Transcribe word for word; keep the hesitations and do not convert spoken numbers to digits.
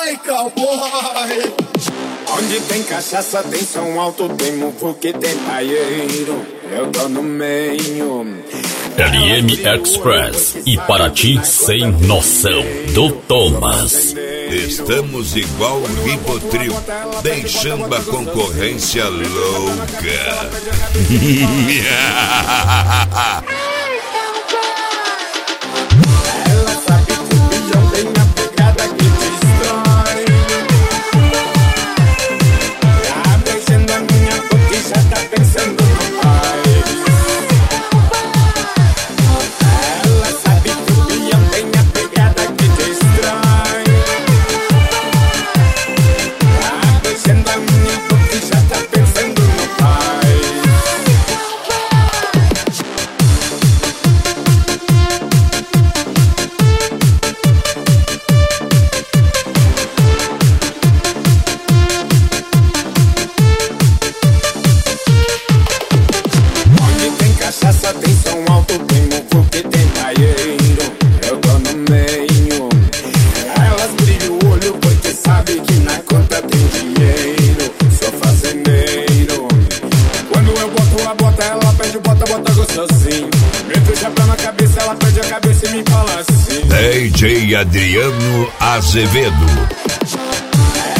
Vai, cowboy! Onde tem cachaça, tem som alto, tem muvuque, tem paieiro. Eu tô no meio. L M Express e Paraty Sem Noção, do Thomas. Estamos igual o Ribotril, deixando a concorrência louca. Ela sabe que o bilhão tem a pegada que destrói. Tá beijando a minha boca e já tá pensando no pai. Ela sabe que o bilhão tem a pegada que destrói. Tá beijando a minha boca e já tá pensando no pai. Onde tem cachaça, tem som alto, tem muvuque, tem paieiro. Eu tô no meio. Elas brilham o olho porque sabe que na conta tem dinheiro. Sou fazendeiro. Quando eu boto a bota, ela pede bota, bota gostosinho. Meto o chapéu na cabeça, ela pede a cabeça e me fala assim. D J Adriano Azevedo.